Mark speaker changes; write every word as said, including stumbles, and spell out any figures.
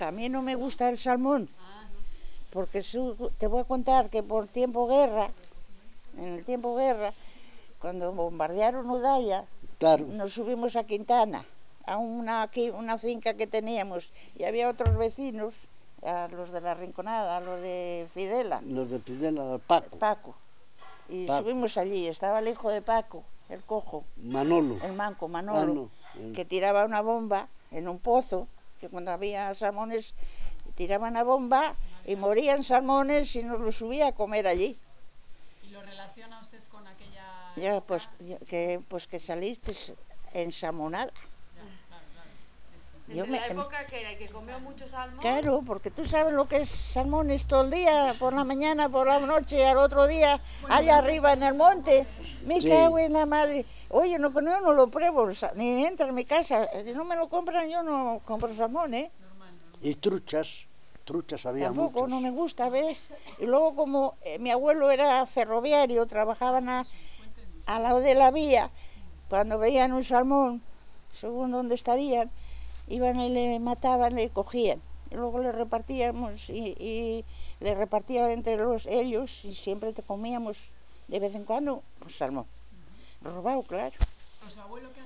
Speaker 1: A mí no me gusta el salmón, porque su, te voy a contar que por tiempo guerra, en el tiempo guerra, cuando bombardearon Udaya, claro, nos subimos a Quintana, a una, una finca que teníamos, y había otros vecinos, a los de la Rinconada, a los de Fidela.
Speaker 2: Los de Fidela, Paco.
Speaker 1: Paco. Y Paco. Subimos allí, estaba el hijo de Paco, el cojo.
Speaker 2: Manolo.
Speaker 1: El manco, Manolo, ah, no. que tiraba una bomba en un pozo, que cuando había salmones, tiraban una bomba y morían salmones y nos los subía a comer allí.
Speaker 3: ¿Y lo relaciona usted con aquella...?
Speaker 1: Ya, pues que, pues que saliste ensalmonada.
Speaker 4: Desde me, la época que era, que comió mucho salmón.
Speaker 1: Claro, porque tú sabes lo que es salmones todo el día, por la mañana, por la noche, al otro día, bueno, allá arriba en el monte. Me sí. cago en la madre. Oye, no, yo no lo pruebo, ni entra en mi casa. Si no me lo compran, yo no compro salmón, ¿eh?
Speaker 2: Normal, normal. Y truchas, truchas había
Speaker 1: Tampoco,
Speaker 2: muchas.
Speaker 1: no me gusta, ¿ves? Y luego como eh, mi abuelo era ferroviario, trabajaban a, al lado de la vía, cuando veían un salmón, según dónde estarían, iban y le mataban, le cogían, y luego le repartíamos y, y le repartían entre los, ellos y siempre te comíamos de vez en cuando un salmón, robado, claro.